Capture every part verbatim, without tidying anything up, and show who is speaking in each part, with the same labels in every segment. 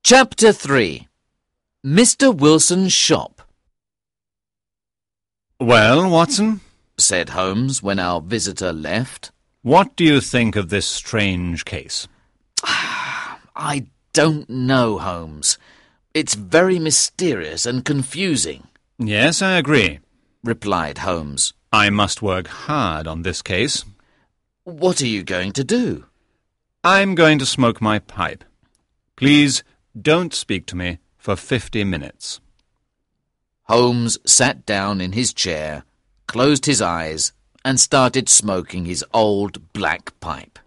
Speaker 1: Chapter three. Mister Wilson's Shop.
Speaker 2: "Well, Watson,"
Speaker 1: said Holmes when our visitor left.
Speaker 2: "what do you think of this strange case?"
Speaker 1: I don't know, Holmes. It's very mysterious and confusing,
Speaker 2: "Yes, I agree.
Speaker 1: replied Holmes.
Speaker 2: I must work hard on this case.
Speaker 1: What are you going to do?
Speaker 2: I'm going to smoke my pipe. Please don't speak to me for fifty minutes.
Speaker 1: Holmes sat down in his chair, closed his eyes, and started smoking his old black pipe.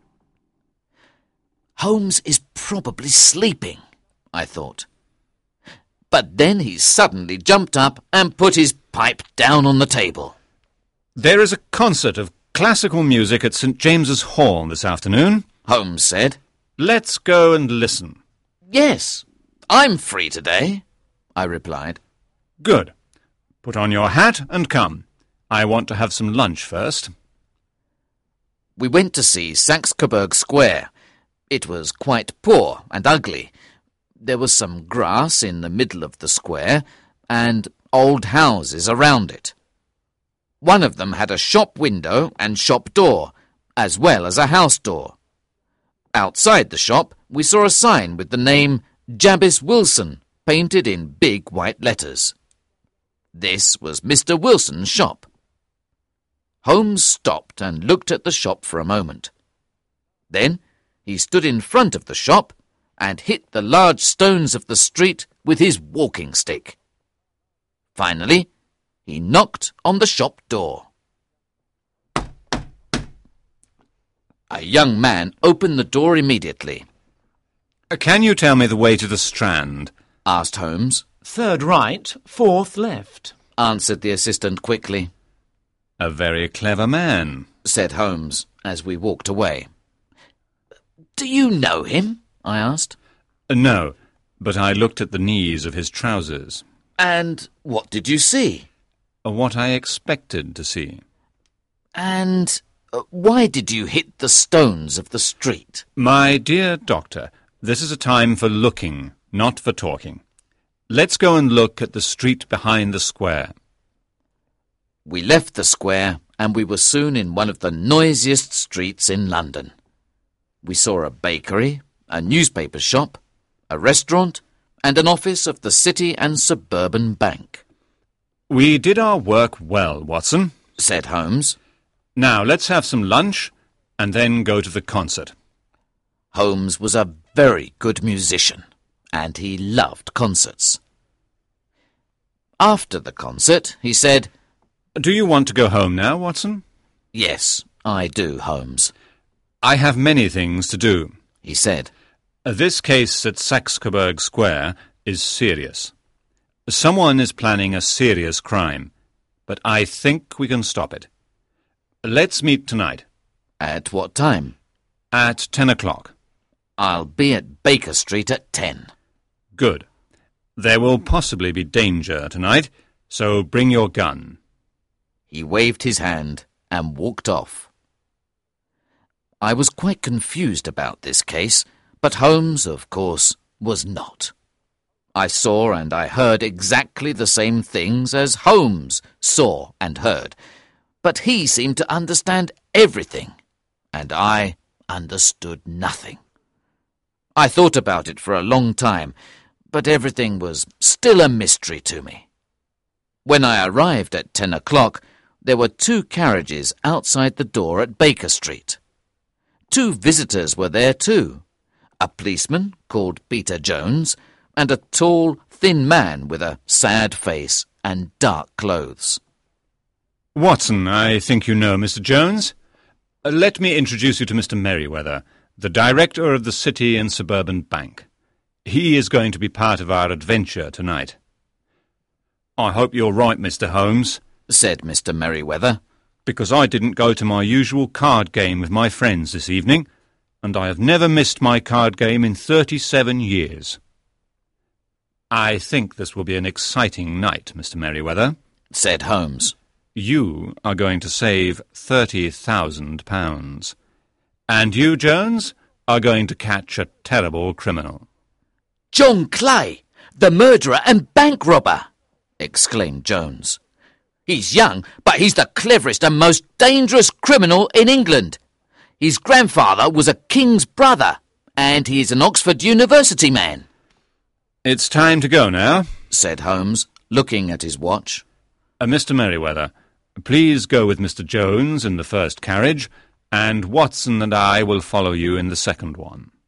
Speaker 1: Holmes is probably sleeping, I thought. But then he suddenly jumped up and put his pipe down on the table.
Speaker 2: There is a concert of classical music at Saint James's Hall this afternoon,
Speaker 1: Holmes said.
Speaker 2: Let's go and listen.
Speaker 1: Yes, I'm free today, I replied.
Speaker 2: Good. Put on your hat and come. I want to have some lunch first.
Speaker 1: We went to see Saxe-Coburg Square. It was quite poor and ugly. There was some grass in the middle of the square and old houses around it. One of them had a shop window and shop door, as well as a house door. Outside the shop, we saw a sign with the name Jabez Wilson painted in big white letters. This was Mister Wilson's shop. Holmes stopped and looked at the shop for a moment. Then he stood in front of the shop and hit the large stones of the street with his walking stick. Finally, he knocked on the shop door. A young man opened the door immediately.
Speaker 2: Can you tell me the way to the Strand?
Speaker 1: Asked Holmes.
Speaker 3: Third right, fourth left,
Speaker 1: answered the assistant quickly.
Speaker 2: A very clever man,
Speaker 1: said Holmes as we walked away. Do you know him? I asked.
Speaker 2: No, but I looked at the knees of his trousers.
Speaker 1: And what did you see?
Speaker 2: What I expected to see.
Speaker 1: And uh, why did you hit the stones of the street?
Speaker 2: My dear doctor, this is a time for looking, not for talking. Let's go and look at the street behind the square.
Speaker 1: We left the square and we were soon in one of the noisiest streets in London. We saw a bakery, a newspaper shop, a restaurant, and an office of the City and Suburban Bank.
Speaker 2: We did our work well, Watson,
Speaker 1: said Holmes.
Speaker 2: Now let's have some lunch and then go to the concert.
Speaker 1: Holmes was a very good musician, and he loved concerts. After the concert, he said,
Speaker 2: Do you want to go home now, Watson?
Speaker 1: Yes, I do, Holmes.
Speaker 2: I have many things to do,
Speaker 1: he said.
Speaker 2: This case at Saxe-Coburg Square is serious. Someone is planning a serious crime, but I think we can stop it. Let's meet tonight.
Speaker 1: At what time?
Speaker 2: At ten o'clock.
Speaker 1: I'll be at Baker Street at ten.
Speaker 2: Good. There will possibly be danger tonight, so bring your gun.
Speaker 1: He waved his hand and walked off. I was quite confused about this case, but Holmes, of course, was not. I saw and I heard exactly the same things as Holmes saw and heard, but he seemed to understand everything, and I understood nothing. I thought about it for a long time, but everything was still a mystery to me. When I arrived at ten o'clock, there were two carriages outside the door at Baker Street. Two visitors were there too, a policeman called Peter Jones, and a tall, thin man with a sad face and dark clothes.
Speaker 2: Watson, I think you know Mister Jones. Uh, let me introduce you to Mister Merryweather, the director of the City and Suburban Bank. He is going to be part of our adventure tonight. I hope you're right, Mister Holmes,
Speaker 1: said Mister Merryweather,
Speaker 2: because I didn't go to my usual card game with my friends this evening, and I have never missed my card game in thirty-seven years. I think this will be an exciting night, Mister Merryweather,
Speaker 1: said Holmes.
Speaker 2: You are going to save thirty thousand pounds. And you, Jones, are going to catch a terrible criminal.
Speaker 1: John Clay, the murderer and bank robber!" exclaimed Jones. "He's young, but he's the cleverest and most dangerous criminal in England. His grandfather was a king's brother, and he's an Oxford University man."
Speaker 2: "It's time to go now,"
Speaker 1: said Holmes, looking at his watch.
Speaker 2: Uh, Mister Merryweather, please go with Mister Jones in the first carriage, and Watson and I will follow you in the second one.